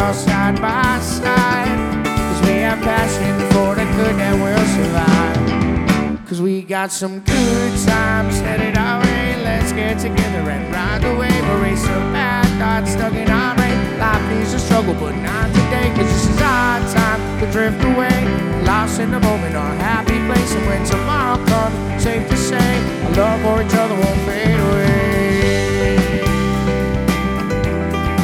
all side by side. Cause we have passion for the good that will survive. Cause we got some good times headed our way. Let's get together and ride the wave. Erase the bad thoughts stuck in our brain. Life needs a struggle, but not today. Cause this is our time to drift away, lost in the moment, our happy place. And when